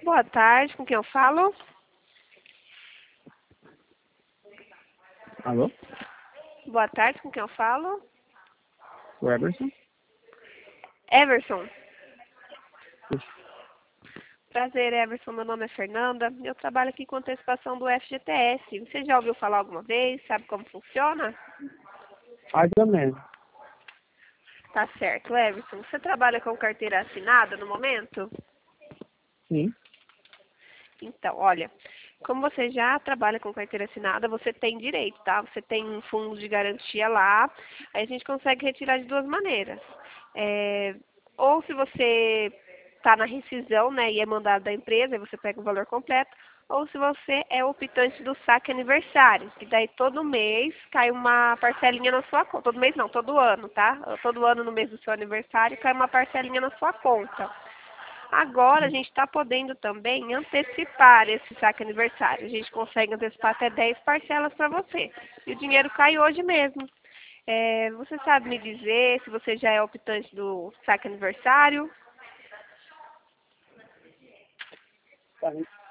Boa tarde, com quem eu falo? Alô? Boa tarde, com quem eu falo? O Eberson? Everson. Isso. Prazer, Everson. Meu nome é Fernanda. Eu trabalho aqui com antecipação do FGTS. Você já ouviu falar alguma vez? Sabe como funciona? Mais ou menos. Tá certo, Everson. Você trabalha com carteira assinada no momento? Sim. Então, olha, como você já trabalha com carteira assinada, você tem direito, tá? Você tem um fundo de garantia lá, aí a gente consegue retirar de duas maneiras. Ou se você está na rescisão, né, e é mandado da empresa, aí você pega o valor completo, ou se você é optante do saque aniversário, que daí todo mês cai uma parcelinha na sua conta. Todo mês não, todo ano, tá? Todo ano no mês do seu aniversário cai uma parcelinha na sua conta. Agora a gente está podendo também antecipar esse saque aniversário. A gente consegue antecipar até 10 parcelas para você. E o dinheiro cai hoje mesmo. Você sabe me dizer se você já é optante do saque aniversário? Tá.